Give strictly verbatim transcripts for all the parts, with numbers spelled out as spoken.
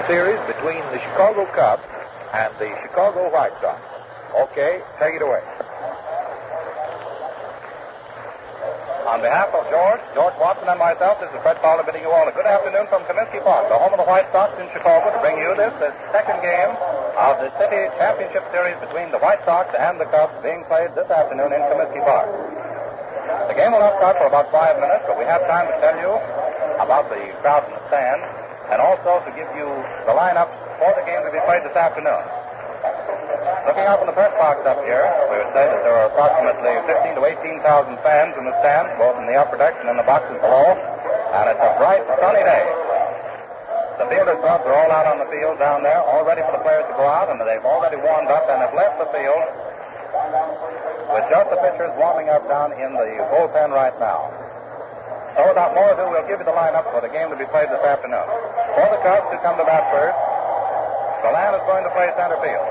Series between the Chicago Cubs and the Chicago White Sox. Okay, take it away. On behalf of George, George Watson, and myself, this is Fred Fowler bidding you all a good afternoon from Comiskey Park, the home of the White Sox in Chicago, to bring you this, the second game of the City Championship Series between the White Sox and the Cubs being played this afternoon in Comiskey Park. The game will not start for about five minutes, but we have time to tell you about the crowd in the stands and also to give you the lineups for the game to be played this afternoon. Looking out from the first box up here, we would say that there are approximately fifteen to eighteen thousand fans in the stands, both in the upper decks and in the boxes below, and it's a bright, sunny day. The fielders' clubs are all out on the field down there, all ready for the players to go out, and they've already warmed up and have left the field with just the pitchers warming up down in the bullpen right now. So without more ado, we'll give you the lineup for the game to be played this afternoon. For the Cubs to come to bat first, Galan is going to play center field.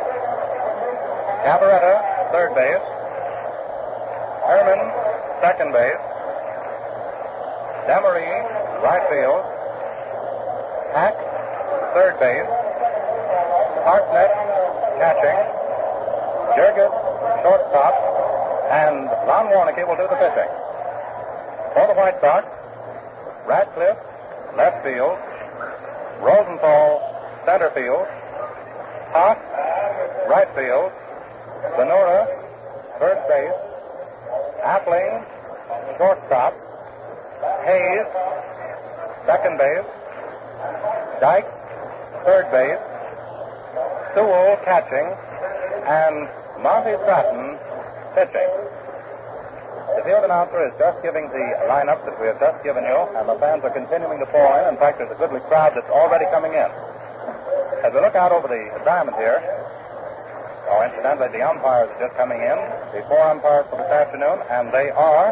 Cabaretta, third base. Herman, second base. Demery, right field. Hack, third base. Hartnett, catching. Jurgis, shortstop. And Ron Warnicki will do the pitching. For the White Sox, Radcliffe, left field. Rosenthal, center field. Hawk, right field. Sonora, first base. Appling, shortstop. Hayes, second base. Dyke, third base. Sewell, catching. And Monty Stratton, pitching. The field announcer is just giving the lineup that we have just given you, and the fans are continuing to pour in. In fact, there's a goodly crowd that's already coming in. As we look out over the diamond here, oh, incidentally, the umpires are just coming in, the four umpires for this afternoon, and they are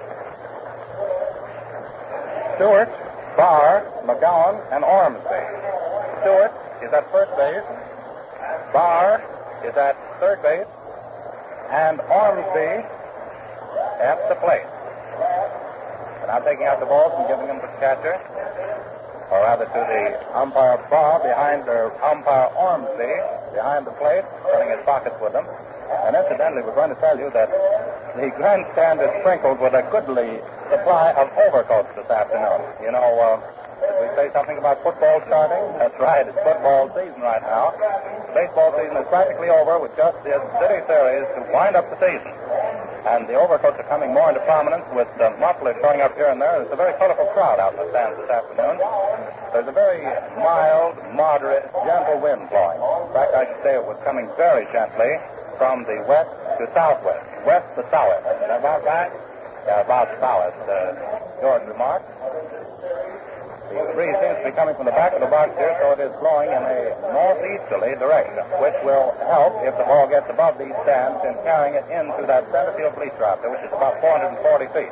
Stewart, Barr, McGowan, and Ormsby. Stewart is at first base, Barr is at third base, and Ormsby at the plate. And now taking out the balls and giving them to the catcher, or rather to the umpire Barr behind, or umpire Ormsby behind the plate, filling his pockets with them. And incidentally, we're going to tell you that the grandstand is sprinkled with a goodly supply of overcoats this afternoon. You know, uh, did we say something about football starting? That's right, it's football season right now. Baseball season is practically over with just the City Series to wind up the season. And the overcoats are coming more into prominence with uh, mufflers showing up here and there. There's a very colorful crowd out in the stands this afternoon. There's a very mild, moderate, gentle wind blowing. In fact, I should say it was coming very gently from the west to southwest, west to southwest. Is that about right? Yeah, about southwest, uh, George remarked. The breeze seems to be coming from the back of the box here, so it is blowing in a northeasterly direction, which will help if the ball gets above these stands in carrying it into that center field bleacher out there, which is about four hundred forty feet.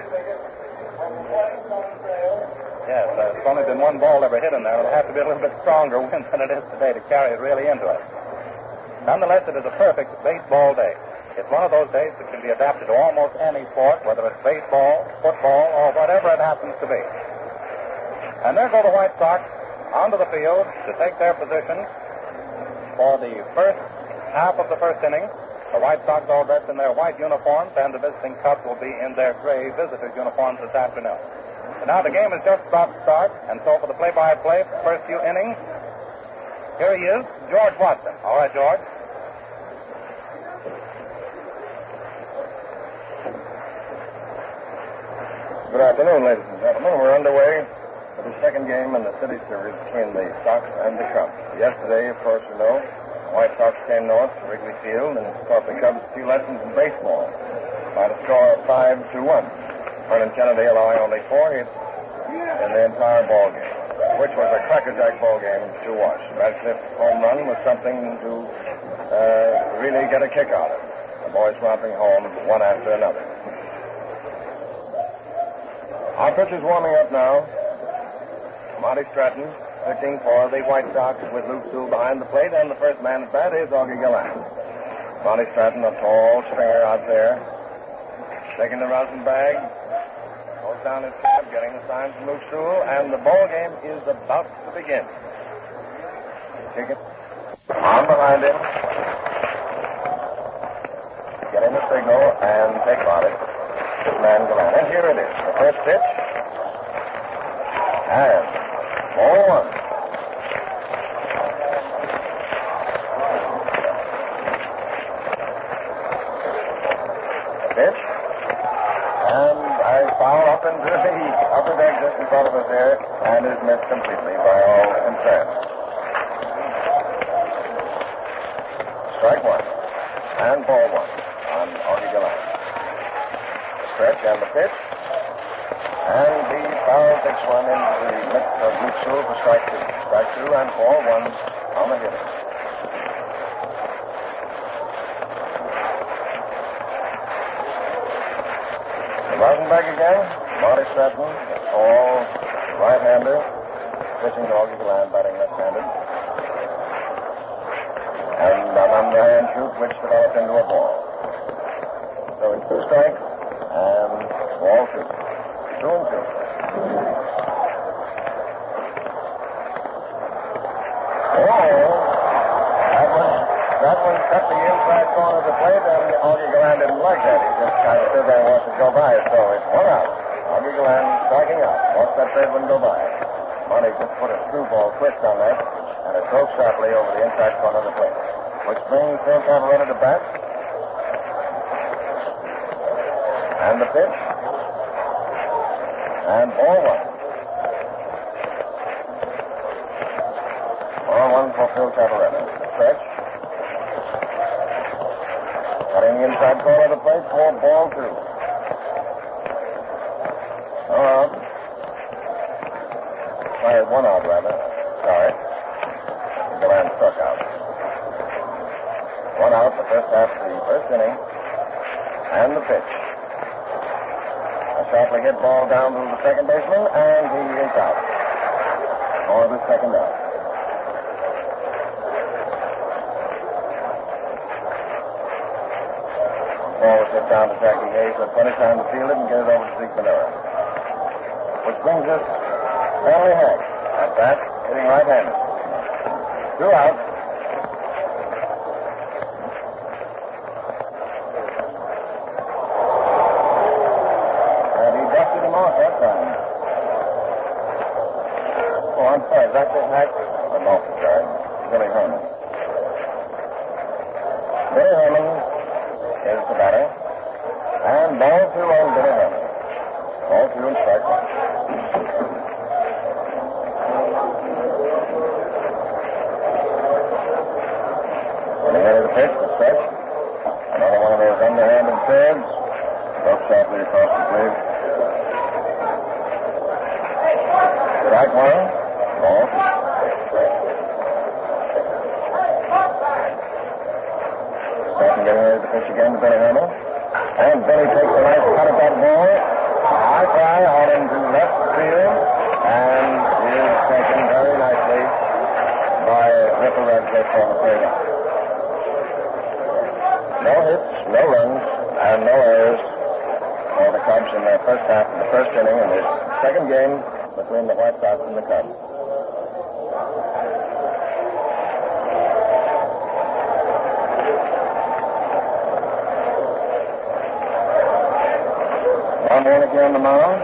Yes, uh, there's only been one ball ever hit in there. It'll have to be a little bit stronger wind than it is today to carry it really into it. Nonetheless, it is a perfect baseball day. It's one of those days that can be adapted to almost any sport, whether it's baseball, football, or whatever it happens to be. And there go the White Sox onto the field to take their position for the first half of the first inning. The White Sox all dressed in their white uniforms, and the visiting Cubs will be in their gray visitors' uniforms this afternoon. And now the game is just about to start, and so for the play-by-play for the first few innings, here he is, George Watson. All right, George. Good afternoon, ladies and gentlemen. We're underway for the second game in the City Series between the Sox and the Cubs. Yesterday, of course, you know, the White Sox came north to Wrigley Field and taught the Cubs a few lessons in baseball by the score of five to one. Vernon Kennedy allowing only four hits in the entire ball game, which was a crackerjack ball game to watch. Radcliffe's home run was something to uh, really get a kick out of. The boys romping home one after another. Our pitcher's warming up now. Monty Stratton pitching for the White Sox with Luke Sewell behind the plate, and the first man at bat is Augie Gallant. Monty Stratton, a tall stringer out there, taking the rosin bag, goes down his cab, getting the sign from Luke Sewell, and the ball game is about to begin. Kick it. On behind him. Getting the signal and take on it. This man Galan. And here it is. The first pitch. And ball one. Pitch. And I foul up into the upper deck just in front of us there and is missed completely by all concerned. Strike one. And ball one on Augie Galan. The stretch and the pitch. And the foul takes one into the midst of Mitchell for strike two. Strike two and ball one on the hitter. Rosenberg again. Marty Stratton, all right-hander, pitching to Augie Galan, batting left-handed. And an underhand shoot which developed into a ball. So it's two strikes and ball two. Two and two. Oh, that one, that one cut the inside corner of the plate, and Augie Galan didn't like that. He just kind of stood there and watched it go by. So it's one out. Augie Galan striking out. Watched that third one go by. Monty just put a screwball twist on that, and it broke sharply over the inside corner of the plate, which brings Phil Cavaletta to bat. And the pitch. And ball one. Ball one for Phil Cavaletta. The stretch. Cutting the inside corner of the plate for ball two. No out. Sorry, one out, rather. Sorry. Galan struck out. One out, the first half of the first inning. And the pitch. A sharply hit ball down to the second baseman, and he is out. For the second out. Ball was hit down to Jackie Hayes, with plenty of time to field it and get it over to Zeke Manura. Which brings us Stanley Hack at bat, hitting right-handed. Two out. And he dusted him off that time. Oh, I'm sorry. Is that the Hack? Oh, no, sorry. Billy Herman. Billy Herman is the batter. And ball two on Billy Herman. Ball two and strike one. Ahead of the pitch, the stretch. Another one of those underhanded serves. Broke sharply across the plate. Strike one. Ball two. Stratton getting ready to pitch again to Billy Herman. And Billy takes a nice cut at that ball. High fly out into left field. And is taken very nicely by Ripper Redcliffe on the third out. No hits, no runs, and no errors for the Cubs in their first half of the first inning in this second game between the White Sox and the Cubs. Ron Warnicky on the mound.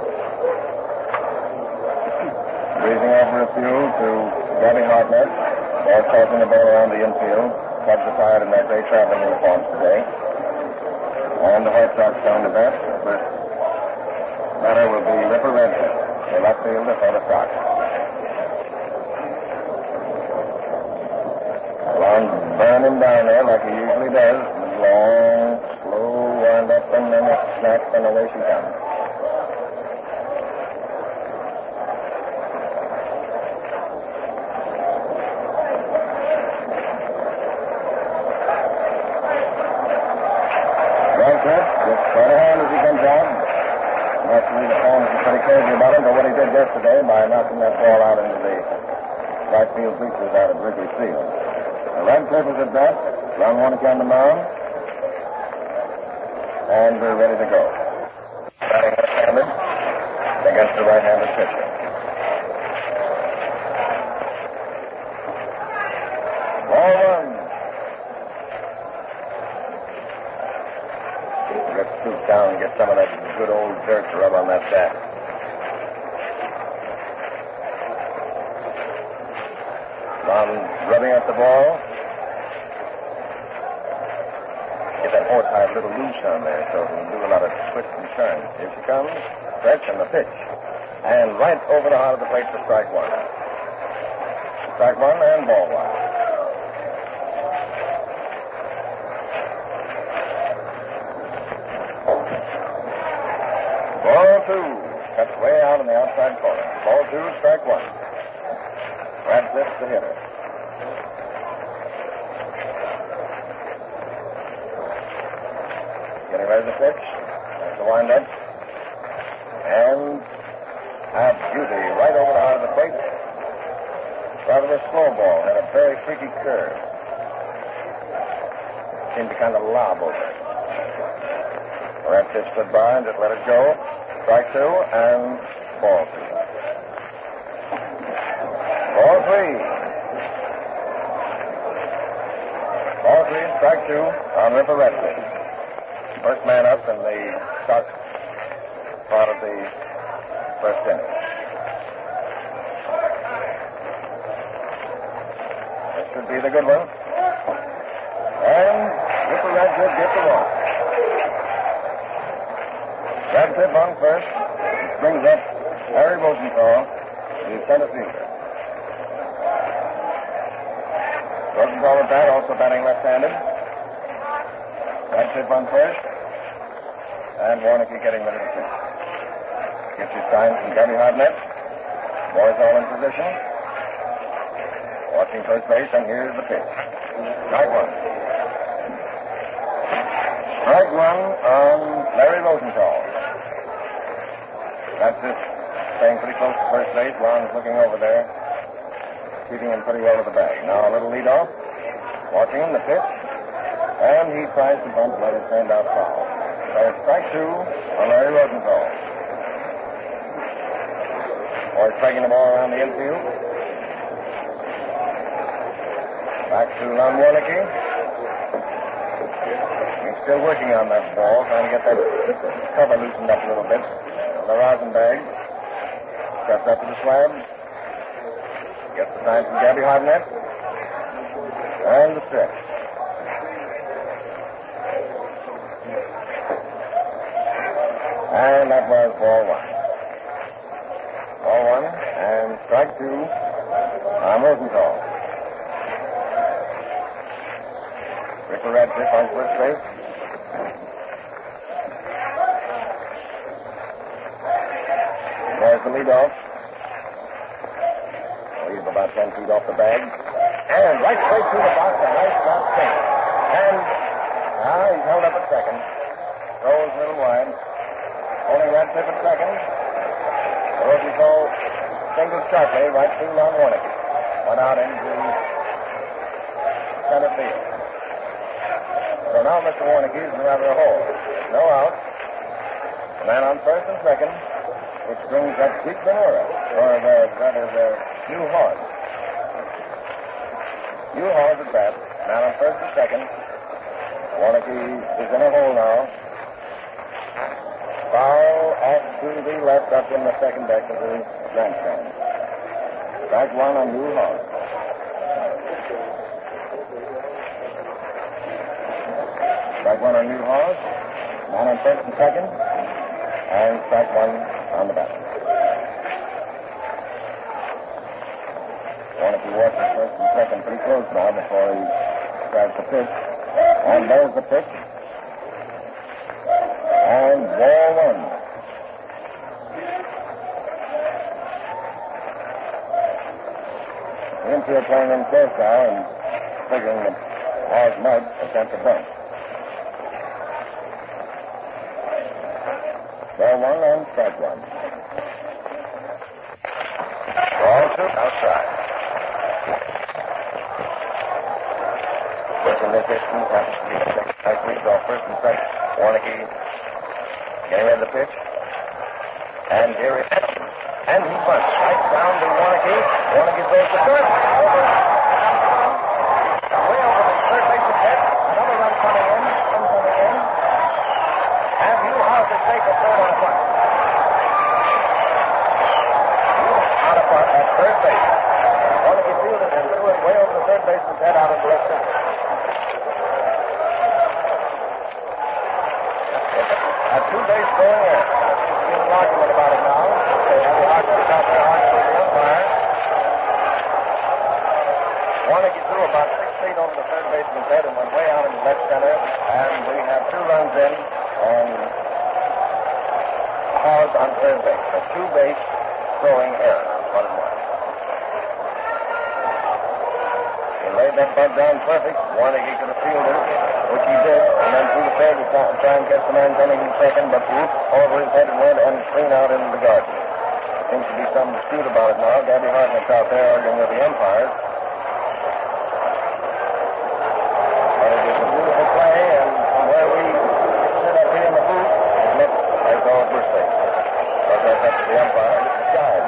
Breathing over a few to Gabby Hartnett. Ball tossing the ball around the infield. Cubs are tired in their great traveling uniforms today. And the White Sox down to bat. The first batter will be Ripper Redcliffe, the left fielder for the Sox. Alon burn him down there like he usually does. Long, slow wind up, and then a snap, and away she comes. Just try to hand as he comes out. Naturally, the fans are pretty crazy about him for what he did yesterday by knocking that ball out into the right field bleachers out at Wrigley Field. The Redcliffe is at bat. Ron Warnicky on the mound. And we're ready to go. Batting left-handed against the right-handed pitcher. get some of that good old dirt to rub on that bat. On rubbing up the ball. Get that horse hide a little loose on there so it will do a lot of twists and turns. Here she comes. Stretch and the pitch. And right over the heart of the plate for strike one. Strike one and ball one. Ball two. Cuts way out in the outside corner. Ball two, strike one. Radcliffe's the hitter. Getting ready to pitch. There's the windup. And a beauty right over the heart of the plate. Rather a slow ball. Had a very freaky curve. Seemed to kind of lob over it. Radcliffe stood by and just let it go. Strike two and ball two. Ball three. Ball three, strike two on Ripper Radcliffe. First man up in the Sox part of the first inning. This should be the good one. And Ripper Radcliffe gets the ball. Radcliffe on first. Brings up Harry Rosenthal, the center fielder. Rosenthal at bat, also batting left-handed. Radcliffe on first. And Warnicki getting ready to pitch. Gets his sign from Gabby Hardnett. Boys all in position. Watching first base, and here's the pitch. Strike one. Strike one on Larry Rosenthal. That's it. Staying pretty close to first base. Ron's looking over there. Keeping him pretty well to the bag. Now a little lead off. Watching him, the pitch. And he tries to bunt, but it turned out foul. So it's strike two on Larry Rosenthal. Boys striking the ball around the infield. Back to Lon Warnicki. He's still working on that ball, trying to get that cover loosened up a little bit. The rosin bag. Steps up to the slab. Gets the sign from Gabby Hardnett. And the stretch. And that was ball one. Ball one and strike two on Rosenthal. Ripper Radcliffe on first base. There's the leadoff. Leaves about ten feet off the bag. And right straight through the box, a nice shot single. And now he's held up at second. Throws a little wide. Holding Radcliffe at second. Rosenthal singled sharply right through Lon Warnicki. Went out into center field. So now Mister Warnicki is in rather a hole. No out. The man on first and second, which brings up Pete Ventura, or the, that is a New Horse. New Horse at bat. Man on first and second. Warnicki is in a hole now. Foul off to the left up in the second deck of the grandstand. Strike one on New Horse. Strike one on New Horse. Man on first and second. And strike one on the batter. Warnicki watches first and second pretty close now before he tries the pitch. And there's the pitch. And ball one. The infield playing in close now and figuring that Hawes might attempt a bunt. Ball one and strike one. Ball two outside. Pushing this distance happens to be the second strike leads off first and second. Warnicki getting ready to pitch. And here he is. And he bunts right down to Warnicki. Warnicki throws to third. Over. Way over the third base of hit. Another run coming in. Run coming in. And Hugh Howard third base. Warnke fielded and threw it way over the third baseman's head out into left center. A two-base going in. There's an argument about it now. They have the argument out there, arguing with the umpire. Warnke threw about six feet over the third baseman's head and went way out into left center. And we have two runs in on Hawes on third base. A two-base throwing error. One and one. He laid that bunt down perfect. Warnke could have fielded it, which he did, and then threw the third to try and catch the man coming in second, but whoop, over his head it went and clean out into the garden. There seems to be some dispute about it now. Gabby Hartnett's out there arguing with the umpires. But it was a beautiful play, and from where we sit up here in the booth, it looked as though it was safe. But that's up to the umpire to decide.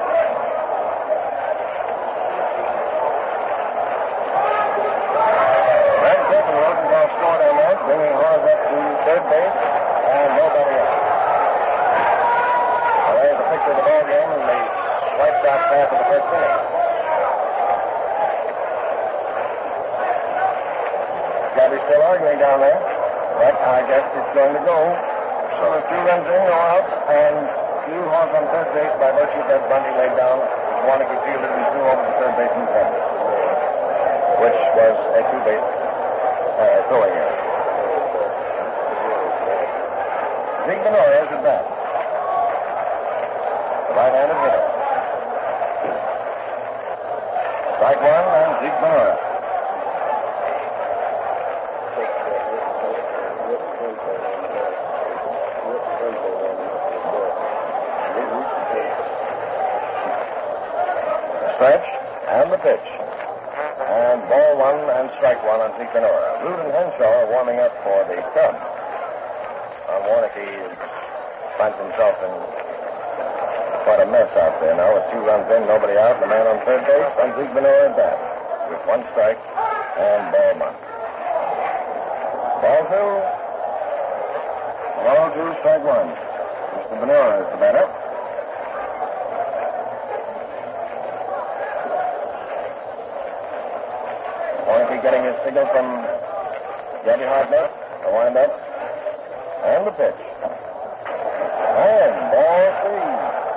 Bringing Hawes up to third base, and nobody else. Well, there's a picture of the ball game in the White Sox half of the first inning. Gabby's still arguing down there, but I guess it's going to go. So the two runs in, no out, and two Hawes on third base by virtue of that bunt he laid down. Warnke fielded and threw over the third baseman's head, which was a two-base uh, throwing error. Zeke Manoah is at bat. The right-handed hitter. Strike one and Zeke Manoah. The stretch and the pitch. And ball one and strike one on Zeke Manoah. Rude and Henshaw are warming up for the Cubs. Warnke finds himself in quite a mess out there now with two runs in, nobody out, the man on third base, and Zeke Manoah at bat with one strike and ball one. Ball two. Ball two, strike one. Mister Manoah is the batter. Warnke getting his signal from Gabby Hartnett, the wind-up. And the pitch. And ball three.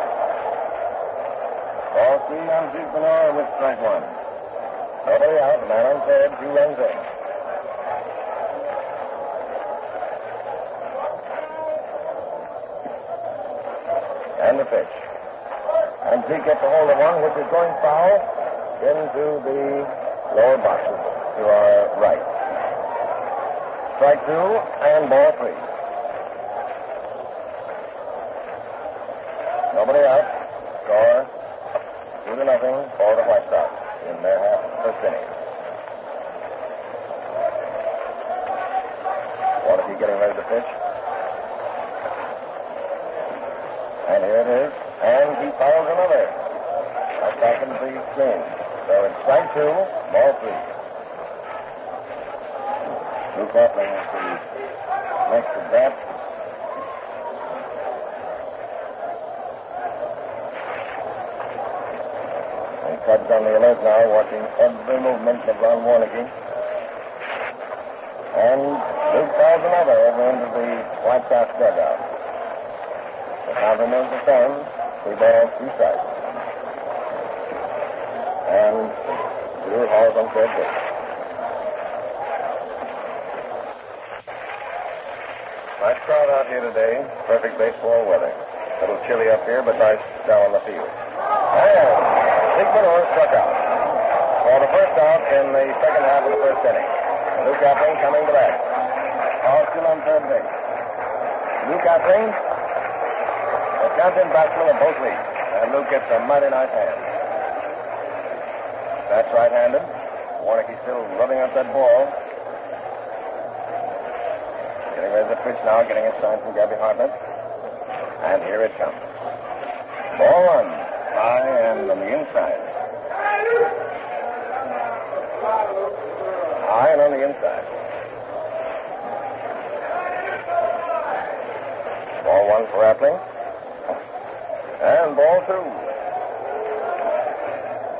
Ball three on Zeke Manoah with strike one. Nobody out, the man on third, two runs in. And the pitch. And Zeke gets a hold of one, which is going foul into the lower boxes to our right. Strike two and ball three. Nobody out. Score two to nothing for the White Sox in their half of the first inning. Warnke getting ready to pitch. And here it is. And he fouls another. Right back into the screen. So it's strike two, ball three. Lou Kaplan is the next at bat. Cubs on the alert now, watching every movement of Ron Warnke. And Luke fouls another over into the White Sox dugout. The count remains the same. Three balls, two strikes. And Drew Hawes on third base. Nice crowd out here today. Perfect baseball weather. A little chilly up here, but nice down on the field. And Zeke Manoah struck out for the first out in the second half of the first inning. Lou Kaplan coming to bat. Hawes still on third base. Lou Kaplan, the captain batsman of both leagues. And Lou gets a mighty nice hand. That's right-handed. Warnke still rubbing up that ball. Getting ready to pitch now, getting a sign from Gabby Hartnett. And here it comes. Ball one. High and on the inside. High and on the inside. Ball one for Appling. And ball two.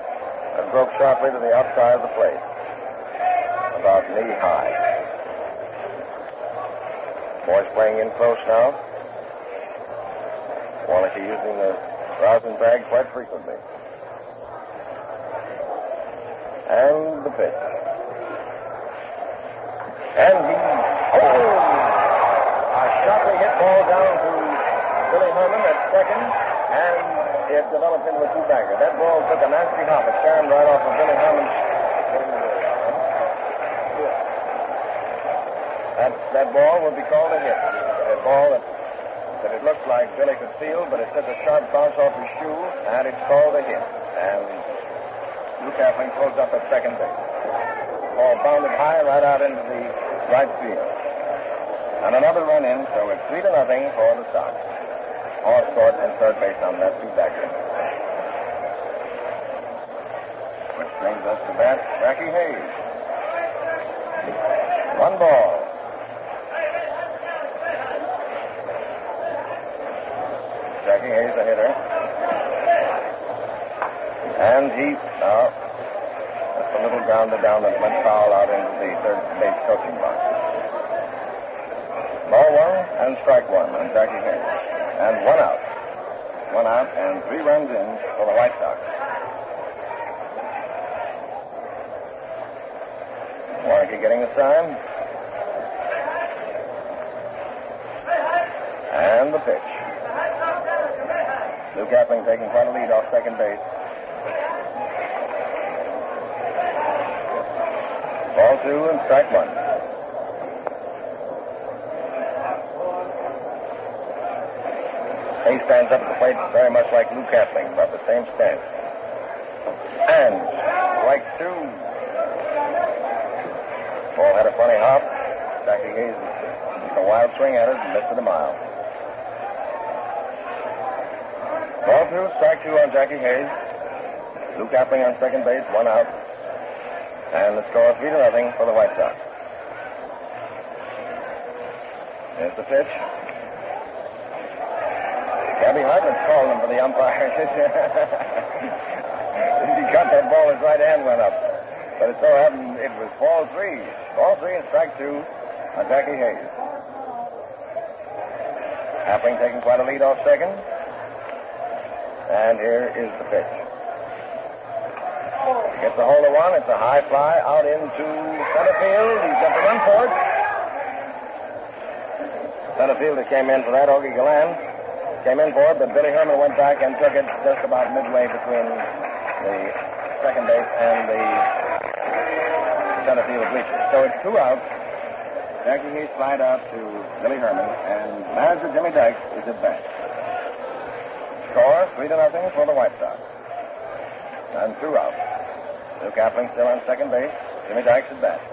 and broke sharply to the outside of the plate, about knee high. Boys playing in close now. Warnke using the rosin bag quite frequently. And the pitch. And he, oh! A sharply hit ball down to Billy Herman at second, and it developed into a two-bagger. That ball took a nasty hop. It caromed right off of Billy Herman's. That, that ball would be called a hit. A ball that, that it looked like Billy could feel, but it took a sharp bounce off his shoe, and it's called a hit. And Lou Kapling pulls up at second base. Ball bounded high right out into the right field. And another run in, so it's three to nothing for the Sox. All scored in third base on that two-bagger. Which brings us to bat Jackie Hayes. One ball. Jackie Hayes, a hitter. And he, now, that's a little grounder down that went foul out into the third base coaching box. Ball one and strike one on Jackie Hayes. And one out. One out and three runs in for the White Sox. Warnke getting the sign. And the pitch. Lou Kapling taking quite a lead off second base. Ball two and strike one. He stands up at the plate very much like Lou Kapling, about the same stance. And strike two. Ball had a funny hop. Jackie Hayes took a wild swing at it and missed it a mile. Ball two, strike two on Jackie Hayes. Lou Kapling on second base, one out. And the score three to nothing for the White Sox. Here's the pitch. Gabby Hartman's calling him for the umpire. He got that ball, his right hand went up. But it so happened it was ball three. Ball three and strike two on Jackie Hayes. Kapling taking quite a lead off second. And here is the pitch. He gets a hold of one. It's a high fly out into center field. He's got to run for it. Center fielder came in for that, Augie Galland. Came in for it, but Billy Herman went back and took it just about midway between the second base and the center field bleachers. So it's two outs. Jackie Hayes flied out to Billy Herman, and manager Jimmy Dykes is at bat. Score three to nothing for the White Sox. And two outs. Lou Kapling still on second base. Jimmy Dykes at bat.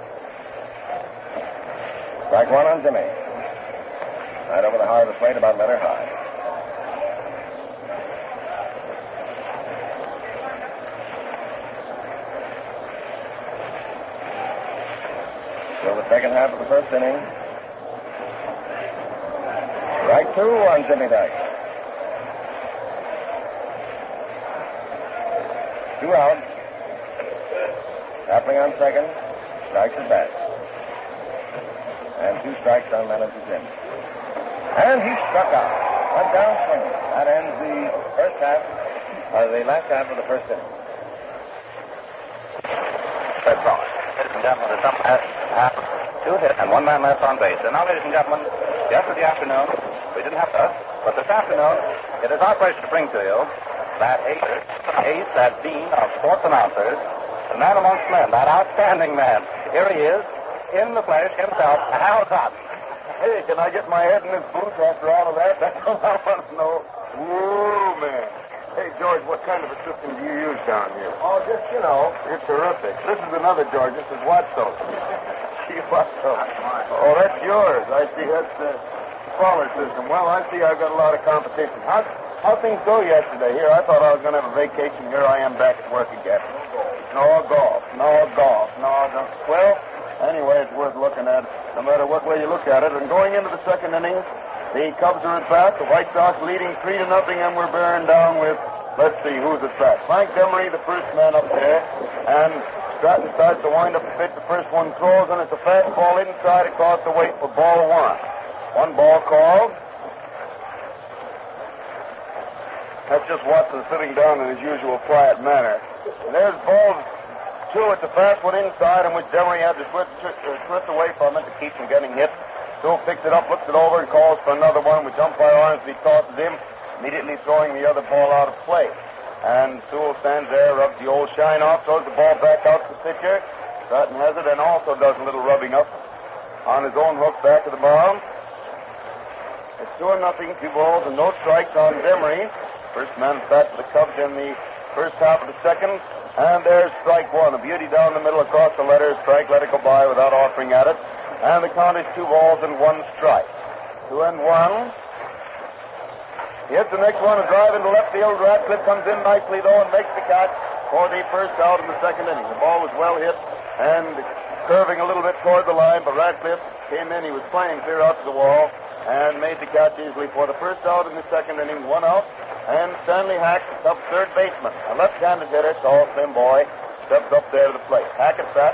Strike one on Jimmy. Right over the heart of the plate, about letter high. So the second half of the first inning. Strike two on Jimmy Dykes. Two out. Kapling on second. Strikes at bat. And two strikes on manager Jim. And he struck out. Went down swinging. That ends the first half, or the last half of the first inning. Fred Frost. Ladies and gentlemen, the top half, half, two hits and one man left on base. And now, ladies and gentlemen, yesterday afternoon, we didn't have to, but this afternoon, it is our pleasure to bring to you that ace, ace, that dean of sports announcers, the man amongst men, that outstanding man. Here he is, in the flesh himself, Hal Cotton. Hey, can I get my head in this booth after all of that? That's all I want to know. Whoa, man. Hey, George, what kind of a system do you use down here? Oh, just, you know. You're terrific. This is another, George. This is Watso. Gee, Watso. Oh, that's yours. I see. That's the smaller system. Well, I see I've got a lot of competition. How, how things go yesterday here? I thought I was going to have a vacation. Here I am back at work again. No golf. No golf. No, no. Well, anyway, it's worth looking at, no matter what way you look at it. And going into the second inning, the Cubs are at bat. The White Sox leading three to nothing, and we're bearing down with let's see who's at bat. Frank Demery, the first man up there, and Stratton starts to wind up the pitch. The first one throws, and it's a fastball inside across the weight for ball one. One ball called. That's just Watson sitting down in his usual quiet manner. And there's ball two. It's a fast one inside, in which Demery had to twist, twist, uh, twist away from it to keep from getting hit. Sewell picks it up, looks it over, and calls for another one, which umpire Ormsby tosses him, immediately throwing the other ball out of play. And Sewell stands there, rubs the old shine off, throws the ball back out to the pitcher. Stratton has it, and also does a little rubbing up on his own hook back of the mound. It's two and nothing, two balls and no strikes on Demery. First man at bat for the Cubs in the first half of the second. And there's strike one, a beauty down the middle across the letter. Strike, let it go by without offering at it. And the count is two balls and one strike. Two and one. He hits the next one, a drive into left field. Radcliffe comes in nicely, though, and makes the catch for the first out in the second inning. The ball was well hit and curving a little bit toward the line, but Radcliffe came in. He was flying clear out to the wall and made the catch easily for the first out in the second inning. One out, and Stanley Hack, up third baseman, a left-handed hitter, tall, slim boy, steps up there to the plate. Hack at bat.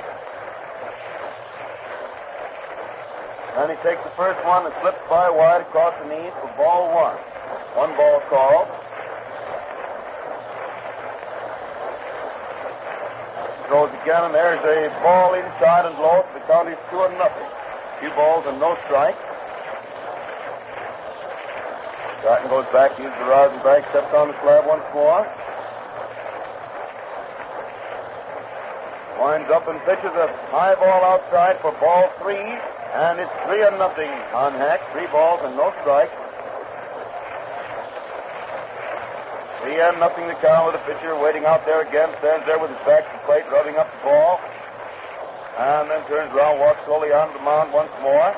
And he takes the first one and slips by wide across the knees for ball one. One ball called. Throws again, and there's a ball inside and low. The count is two and nothing. Two balls and no strike. Stratton goes back, uses the rosin bag, steps on the slab once more. Winds up and pitches a high ball outside for ball three. And it's three and nothing on Hack. Three balls and no strike. Three and nothing the count with the pitcher waiting out there again. Stands there with his back to the plate, rubbing up the ball. And then turns around, walks slowly onto the mound once more.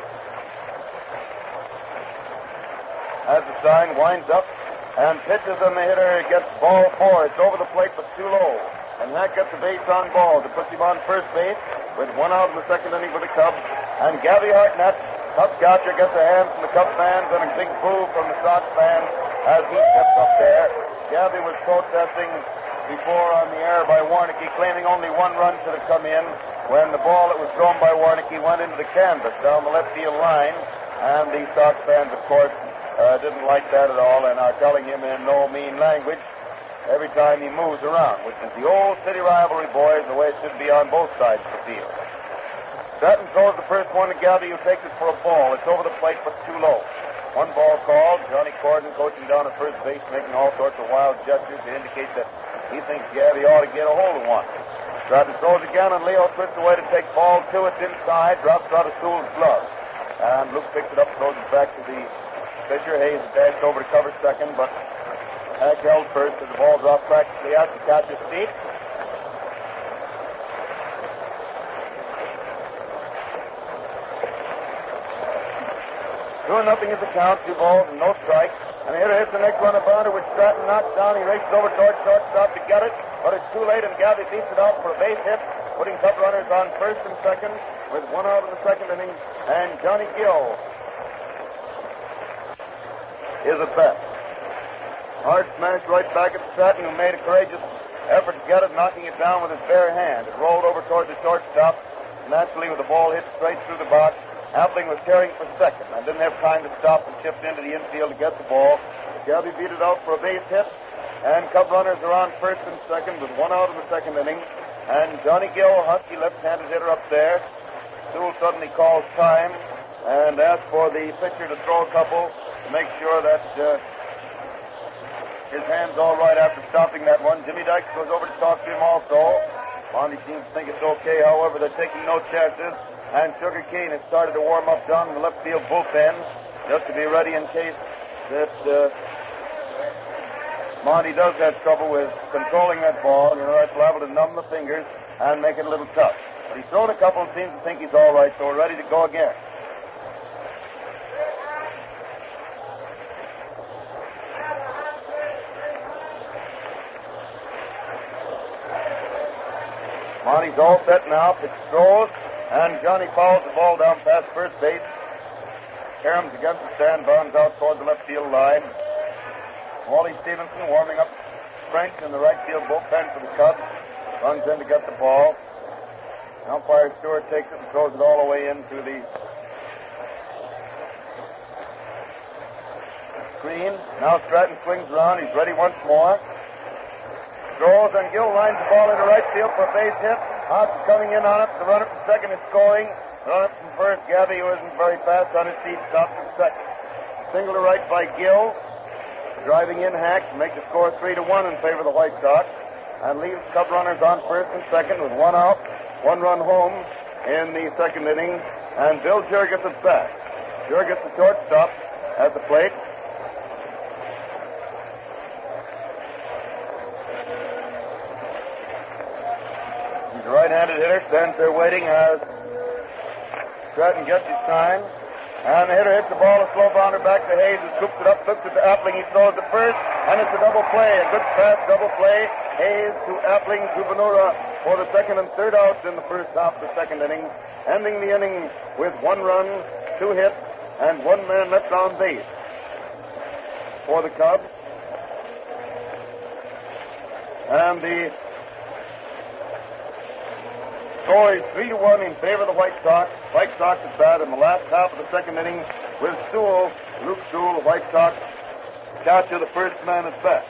Has the sign, winds up, and pitches, and the hitter gets ball four. It's over the plate, but too low. And Hack gets a base on ball to put him on first base with one out in the second inning for the Cubs. And Gabby Hartnett, Cub catcher, gets a hand from the Cubs fans and a big boo from the Sox fans as he steps up there. Gabby was protesting before on the air by Warnicki, claiming only one run should have come in when the ball that was thrown by Warnicki went into the canvas down the left field line. And the Sox fans, of course, uh, didn't like that at all and are telling him in no mean language every time he moves around, which is the old city rivalry, boys, the way it should be on both sides of the field. Stratton throws the first one to Gabby, who takes it for a ball. It's over the plate, but too low. One ball called. Johnny Corden coaching down at first base, making all sorts of wild gestures to indicate that he thinks Gabby ought to get a hold of one. Stratton throws again, and Leo twists away to take ball two. It's inside, drops out of Sewell's glove. And Luke picks it up, throws it back to the pitcher. Hayes dashed over to cover second, but Hack held first, and the ball dropped practically out to catcher's feet. Two and nothing is the count, two balls and no strikes. And the hitter hits the next one, a bounder, which Stratton knocks down. He races over towards shortstop to get it, but it's too late, and Gabby beats it out for a base hit, putting Cub runners on first and second with one out in the second inning. And Johnny Gill is at bat. Hard smash right back at Stratton, who made a courageous effort to get it, knocking it down with his bare hand. It rolled over towards the shortstop, naturally with the ball hit straight through the box. Appling was carrying for second and didn't have time to stop and shift into the infield to get the ball. Gabby beat it out for a base hit, and Cub runners are on first and second with one out in the second inning. And Johnny Gill, husky left-handed hitter up there. Sewell suddenly calls time and asks for the pitcher to throw a couple to make sure that uh, his hand's all right after stopping that one. Jimmy Dykes goes over to talk to him also. Monty seems to think it's okay, however, they're taking no chances. And Sugar Kane has started to warm up down in the left field bullpen just to be ready in case that uh, Monty does have trouble with controlling that ball. You know, that's liable to numb the fingers and make it a little tough. But he's thrown a couple and seems to think he's all right, so we're ready to go again. Monty's all set now. Pitch throws. And Johnny fouls the ball down past first base. Karam's against the stand, bounds out toward the left field line. Wally Stevenson warming up French in the right field bullpen for the Cubs. Runs in to get the ball. Umpire Stewart takes it and throws it all the way into the screen. Now Stratton swings around. He's ready once more. Throws, and Gill lines the ball into right field for a base hit. Haas is coming in on it. The runner from second is scoring. The runner from first, Gabby, who isn't very fast on his feet, stops at second. Single to right by Gill. Driving in Hack to make the score three to one in favor of the White Sox, and leaves Cub runners on first and second with one out, one run home in the second inning, and Bill Jurgis at bat. Jurgis, the shortstop, at the plate. He's a right-handed hitter, stands there waiting as Stratton gets his sign. And the hitter hits the ball, a slow bounder back to Hayes, who scoops it up, flips it to Appling. He throws it first, and it's a double play, a good fast double play. Hayes to Appling to Ventura for the second and third outs in the first half of the second inning, ending the inning with one run, two hits, and one man left on base for the Cubs. And the score is three to one in favor of the White Sox. White Sox at bat in the last half of the second inning with Sewell, Luke Sewell, White Sox catcher, the first man at bat.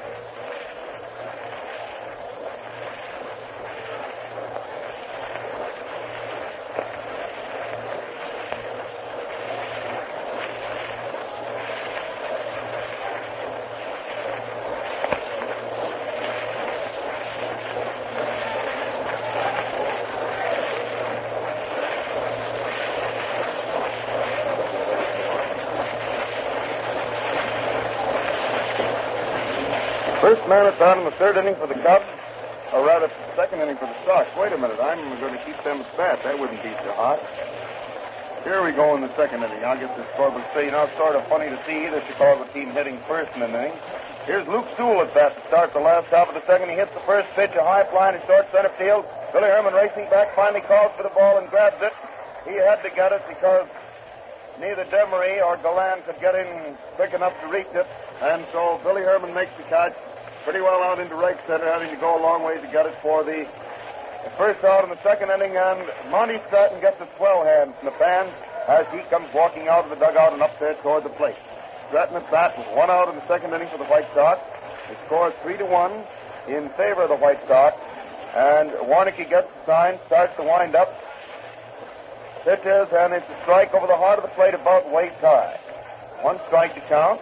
First man at bat in the third inning for the Cubs, or rather second inning for the Sox. Wait a minute, I'm going to keep them at bat. That wouldn't be so hot. Here we go in the second inning. I'll get this Corbin say, you know, it's sort of funny to see either Chicago team hitting first in an inning. Here's Luke Sewell at bat to start the last half of the second. He hits the first pitch, a high fly in short center field. Billy Herman racing back, finally calls for the ball and grabs it. He had to get it because neither Demery or Galland could get in quick enough to reach it, and so Billy Herman makes the catch pretty well out into right center, having to go a long way to get it for the, the first out in the second inning, and Monty Stratton gets a swell hand from the fans as he comes walking out of the dugout and up there toward the plate. Stratton at bat with one out in the second inning for the White Sox. The score is three to one in favor of the White Sox, and Warneke gets the sign, starts to wind up, pitches, and it's a strike over the heart of the plate about waist high. One strike to count.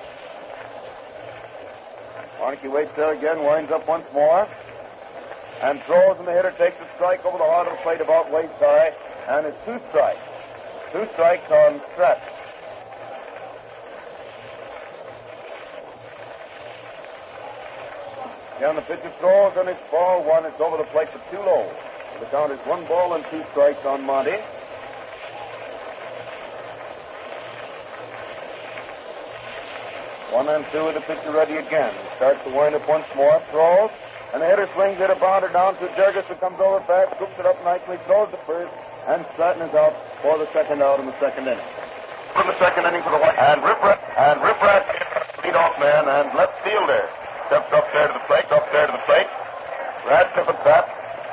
Warneke waits there again, winds up once more, and throws, and the hitter takes a strike over the heart of the plate about waist high, and it's two strikes. Two strikes on Stratton. Again, the pitcher throws, and it's ball one. It's over the plate for two low. The count is one ball and two strikes on Monty. One and two, the pitcher ready again. Starts to wind up once more, throws, and the hitter swings it a bounder down to Jurgis, who comes over fast, scoops it up nicely, throws the first, and Stratton is out for the second out in the second inning. For the second inning for the White, and Riprat, and Riprat, leadoff man and left fielder, steps up there to the plate, up there to the plate. Radcliffe at bat.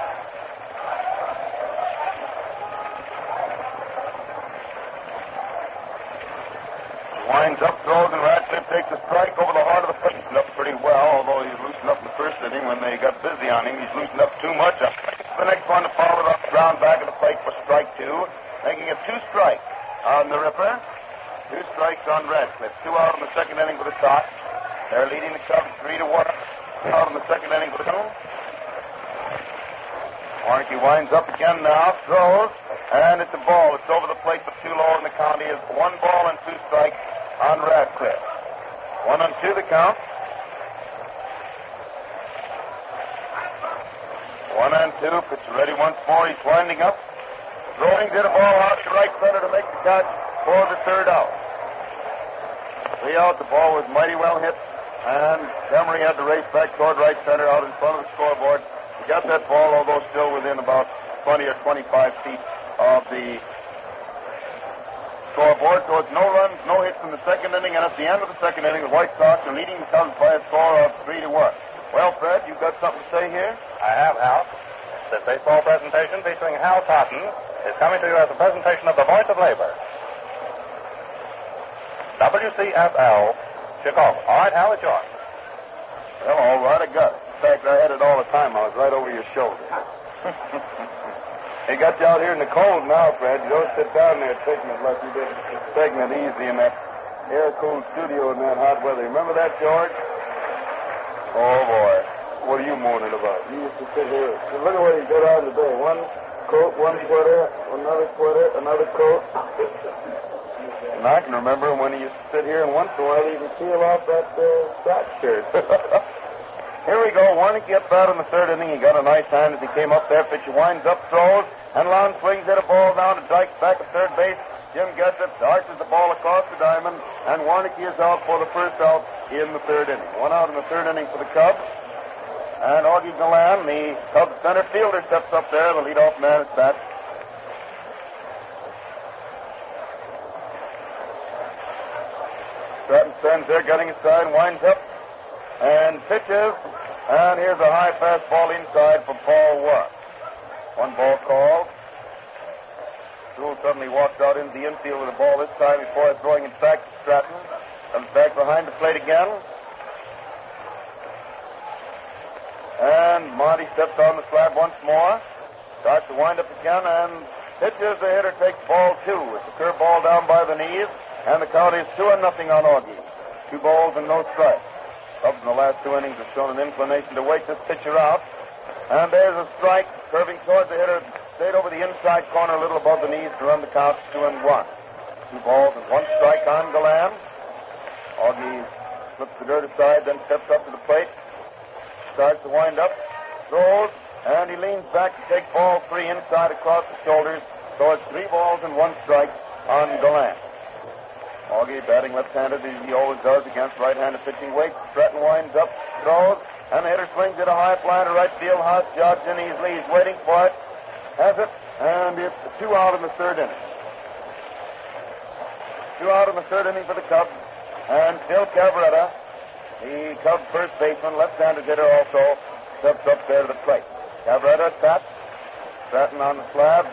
Winds up, throws, and Radcliffe takes a strike over the heart of the plate. Loosened up pretty well, although he was loosened up in the first inning when they got busy on him. He's loosened up too much. The next one to follow it up, round back of the plate for strike two, making it two strikes on the Ripper. Two strikes on Radcliffe. Two out in the second inning for the Sox. They're leading the Cubs three to one. Out in the second inning for the Cubs. Warneke winds up again now, throws, and it's a ball. It's over the plate for two low, and the count is one ball and two strikes on Radcliffe. One and two the count. One and two. Pitcher ready once more. He's winding up. Throwing to the ball out to right center to make the catch for the third out. Three out. The ball was mighty well hit, and Demery had to race back toward right center out in front of the scoreboard. He got that ball, although still within about twenty or twenty-five feet of the scoreboard. So it's no runs, no hits in the second inning, and at the end of the second inning, the White Sox are leading the Cubs by a score of three to one. Well, Fred, you got something to say here? I have, Hal. This baseball presentation featuring Hal Totten is coming to you as a presentation of the Voice of Labor. W C F L, Chicago. All right, Hal, it's yours. Well, all right, I got it. In fact, I had it all the time. I was right over your shoulder. They got you out here in the cold now, Fred. You don't sit down there taking it like you did taking it easy in that air-cooled studio in that hot weather. Remember that, George? Oh, boy. What are you moaning about? You used to sit here. Look at what you got on today. One coat, one sweater, another sweater, another coat. And I can remember when he used to sit here and once in a while he would peel off that uh, sock shirt. Here we go. Warnick gets out in the third inning. He got a nice hand as he came up there. Pitcher winds up, throws, and Lon swings hit a ball down to Dykes back at third base. Jim gets it, arches the ball across the diamond, and Warnick is out for the first out in the third inning. One out in the third inning for the Cubs. And Augie Gallan, the Cubs center fielder, steps up there. The leadoff man is bat. Stratton stands there, getting his side, winds up, and pitches. And here's a high fastball inside for Paul Watts. One ball called. Sewell suddenly walks out into the infield with the ball this time before throwing it back to Stratton. Comes back behind the plate again. And Monty steps on the slab once more. Starts to wind up again and pitches. The hitter takes ball two. It's a curve ball down by the knees. And the count is two and nothing on Augie. Two balls and no strikes. Cubs in the last two innings have shown an inclination to wait this pitcher out. And there's a strike curving towards the hitter. Stayed over the inside corner a little above the knees to run the count two and one. Two balls and one strike on Gallan. Augie flips the dirt aside, then steps up to the plate. Starts to wind up, throws, and he leans back to take ball three inside across the shoulders. So it's three balls and one strike on Gallan. Augie batting left-handed as he always does against right-handed pitching. Waits. Stratton winds up, throws, and the hitter swings it a high fly to right field. Haas jogs in easily. He's waiting for it. Has it, and it's two out in the third inning. Two out in the third inning for the Cubs. And Phil Cavaretta, the Cubs first baseman, left-handed hitter also, steps up there to the plate. Cavaretta taps. Stratton on the slab.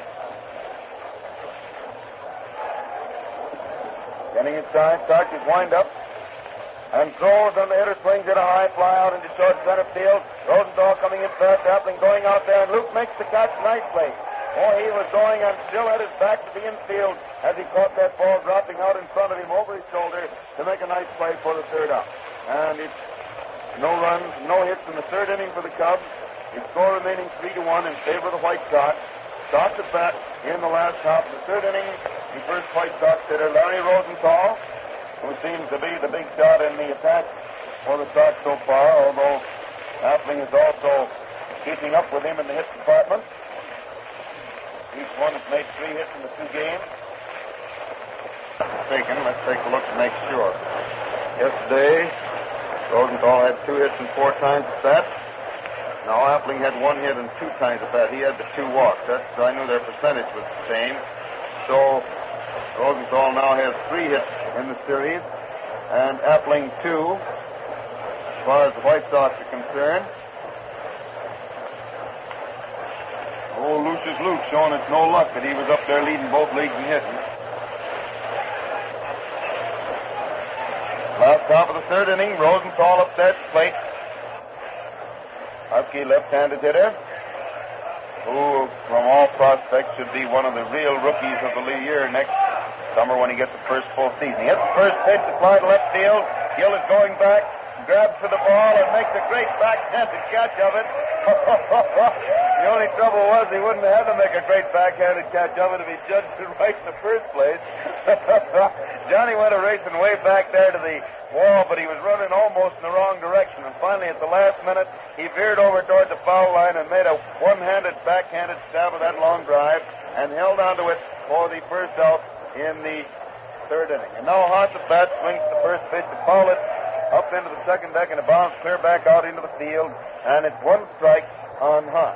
Getting inside, starts his wind-up, and throws, and the hitter swings it a high fly out into short center field. Rosenthal coming in fast, Appling going out there, and Luke makes the catch nicely. Oh, he was going and still had his back to the infield as he caught that ball dropping out in front of him over his shoulder to make a nice play for the third out. And it's no runs, no hits in the third inning for the Cubs. The score remaining three to one in favor of the White Sox. Sox at bat in the last half of the third inning. The first White Sox hitter, Larry Rosenthal, who seems to be the big shot in the attack for the Sox so far, although Appling is also keeping up with him in the hit department. Each one has made three hits in the two games. Taken. Let's take a look to make sure. Yesterday, Rosenthal had two hits and four times at bat. Now Appling had one hit and two times at bat. He had the two walks. That's, I knew their percentage was the same. So Rosenthal now has three hits in the series, and Appling two, as far as the White Sox are concerned. Oh, Lucius Luke showing it's no luck that he was up there leading both leagues in hitting. Last half of the third inning, Rosenthal up there at the plate. Husky left-handed hitter, who, from all prospects, should be one of the real rookies of the year next summer when he gets the first full season. He hits the first pitch, the fly to left field. Gill is going back, grabs for the ball, and makes a great backhanded catch of it. The only trouble was he wouldn't have had to make a great backhanded catch of it if he judged it right in the first place. Johnny went a racing way back there to the wall, but he was running almost in the wrong direction. And finally, at the last minute, he veered over toward the foul line and made a one-handed backhanded stab of that long drive and held onto it for the first out in the third inning. And now Haas at bat swings the first pitch to foul it up into the second deck and a bounce clear back out into the field. And it's one strike on Haas.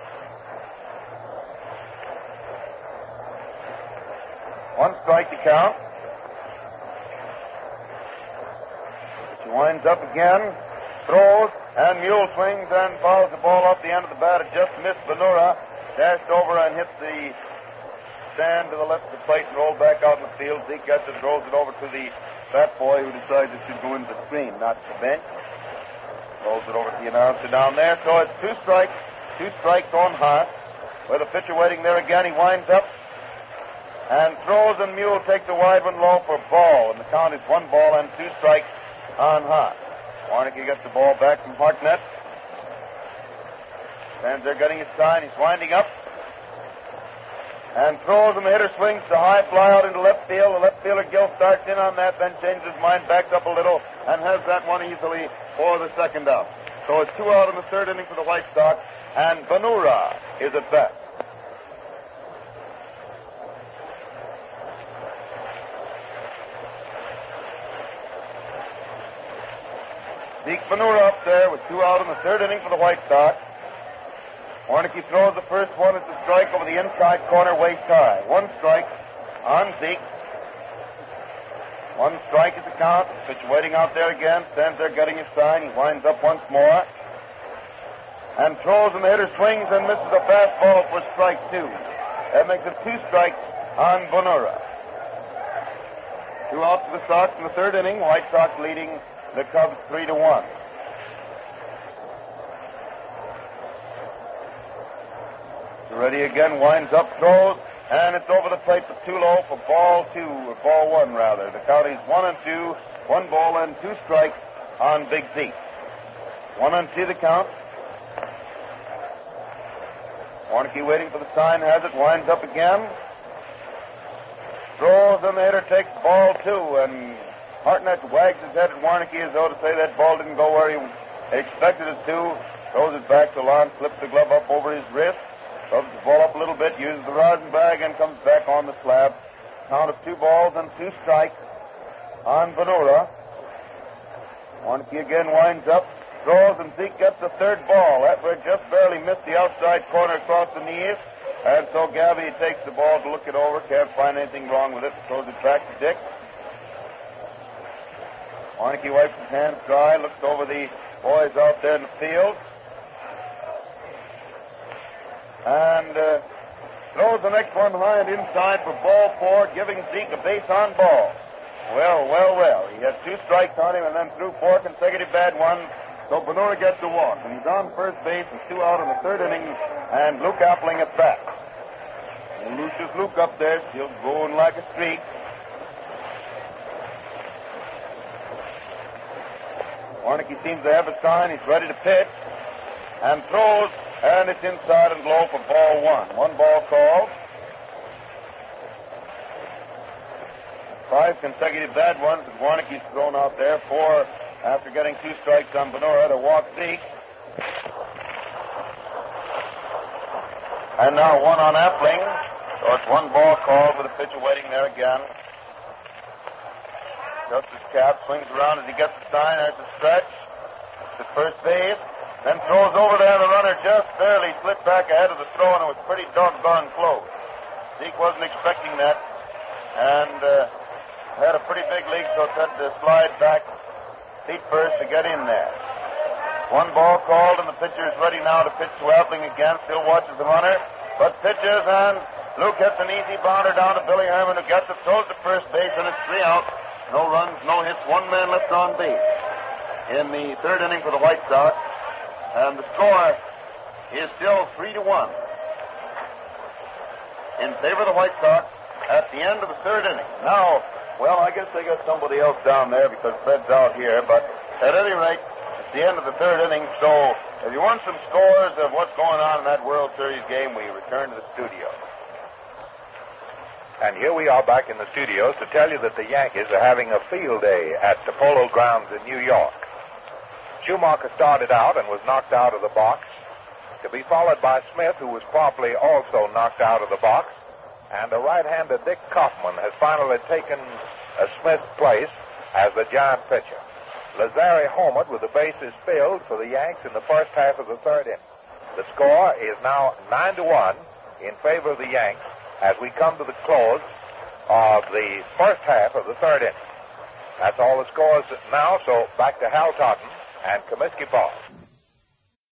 One strike to count. She winds up again, throws, And Mule swings and fouls the ball off the end of the bat. It just missed Benura. Dashed over and hit the stand to the left of the plate and rolled back out in the field. Zeke gets it, throws it over to the fat boy who decides it should go into the screen, not the bench. Rolls it over to the announcer down there. So it's two strikes, two strikes on Hart. With the pitcher waiting there again, he winds up and throws, and Mule takes a wide one low for ball. And the count is one ball and two strikes on Hart. Warnke gets the ball back from Hartnett. Stands there getting his sign. He's winding up and throws, and the hitter swings the high fly out into left field. The left fielder, Gill, starts in on that, then changes his mind, backs up a little, and has that one easily for the second out. So it's two out in the third inning for the White Sox, and Benura is at bat. Zeke Benura up there with two out in the third inning for the White Sox. Warnke throws the first one. It's a strike over the inside corner, waist high. One strike on Zeke. One strike is the count. Pitch waiting out there again. Stands there getting his sign. He winds up once more and throws, and the hitter swings and misses a fastball for strike two. That makes it two strikes on Benura. Two outs for the Sox in the third inning. White Sox leading the Cubs three to one. Ready again, winds up, throws, and it's over the plate for too low for ball two, or ball one rather. The count is one and two, one ball and two strikes on Big Zeke. One and two the count. Warnke waiting for the sign, has it, winds up again. Throws, and the hitter takes ball two, and Hartnett wags his head at Warnke as though to say that ball didn't go where he expected it to. Throws it back to Lon, slips the glove up over his wrist. Rubs the ball up a little bit, uses the rosin bag, and comes back on the slab. Count of two balls and two strikes on Benura. Warnke again winds up, throws, and Zeke gets the third ball. That one just barely missed the outside corner across the knees. And so Gabby takes the ball to look it over, can't find anything wrong with it, throws it back to Dick. Warnke wipes his hands dry, looks over the boys out there in the field. And uh, throws the next one high and inside for ball four, giving Zeke a base on ball. Well, well, well. He had two strikes on him and then threw four consecutive bad ones. So Benura gets the walk. And he's on first base and two out in the third inning. And Luke Appling at bat. And Lucius Luke up there, still going like a streak. Warnke seems to have a sign. He's ready to pitch. And throws. And it's inside and low for ball one. One ball called. Five consecutive bad ones that Warnke's thrown out there. Four after getting two strikes on Benura to walk Zeke. And now one on Appling. So it's one ball called with a pitcher waiting there again. Justice Cap swings around as he gets the sign. There's a stretch to first base. Then throws over there. The runner just barely slipped back ahead of the throw, and it was pretty doggone close. Zeke wasn't expecting that, and uh, had a pretty big lead, so had to slide back feet first to get in there. One ball called, and the pitcher is ready now to pitch to Appling again. Still watches the runner, but pitches, and Luke hits an easy bounder down to Billy Herman, who gets it, throws to first base, and it's three out. No runs, no hits, one man left on base in the third inning for the White Sox. And the score is still three to one in favor of the White Sox at the end of the third inning. Now, well, I guess they got somebody else down there because Fred's out here, but at any rate, it's the end of the third inning, so if you want some scores of what's going on in that World Series game, we return to the studio. And here we are back in the studios to tell you that the Yankees are having a field day at the Polo Grounds in New York. Schumacher started out and was knocked out of the box, to be followed by Smith, who was promptly also knocked out of the box, and the right-hander Dick Kaufman has finally taken uh, Smith's place as the Giant pitcher. Lazari homered with the bases filled for the Yanks in the first half of the third inning. The score is now nine to one in favor of the Yanks as we come to the close of the first half of the third inning. That's all the scores now, so back to Hal Totten and Comiskey Park.